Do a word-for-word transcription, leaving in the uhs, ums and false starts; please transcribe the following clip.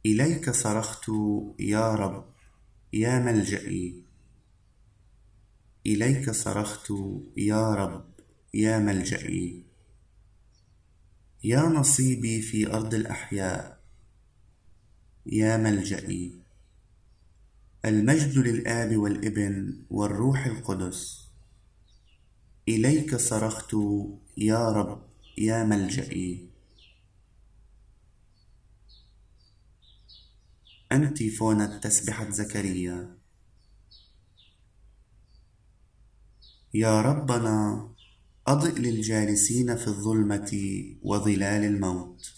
إليك صرخت يا رب يا ملجئي. إليك صرخت يا رب يا ملجئي. يا نصيبي في أرض الأحياء يا ملجئي. المجد للآب والابن والروح القدس. إليك صرخت يا رب يا ملجئي. أنتيفونة تسبحة زكريا. يا ربنا أضئ للجالسين في الظلمة وظلال الموت.